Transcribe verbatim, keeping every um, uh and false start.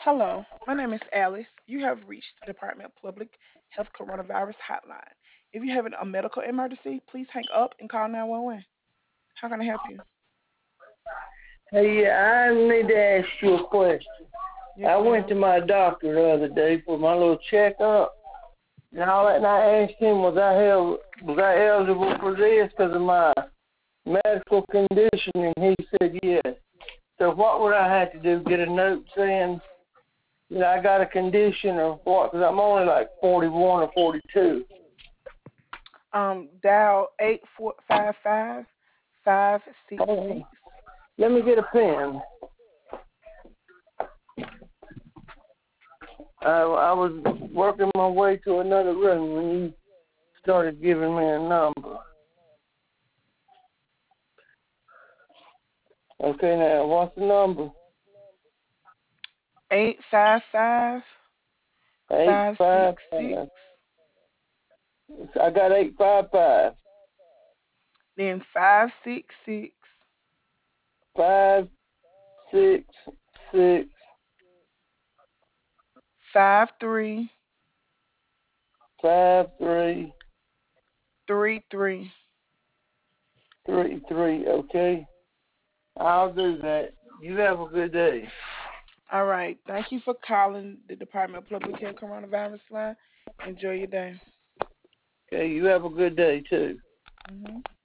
Hello, my name is Alice. You have reached the Department of Public Health Coronavirus Hotline. If you have a medical emergency, please hang up and call nine one one. How can I help you? Hey, I need to ask you a question. Yes, I went ma'am. to my doctor the other day for my little checkup, and all that, and I asked him, was I held, was I eligible for this because of my medical condition, and he said yes. So what would I have to do? Get a note saying that I got a condition or what? Because I'm only like forty-one or forty-two. Um, dial eight four five five five six Oh, six. let me get a pen. I, I was working my way to another room when you started giving me a number. Okay, now what's the number? Eight five five Eight five six five six. five. I got eight five five Then five six six five six six five three five three three three. three three. Okay, I'll do that. You have a good day. All right. Thank you for calling the Department of Public Health Coronavirus Line. Enjoy your day. Okay, you have a good day too. Mhm.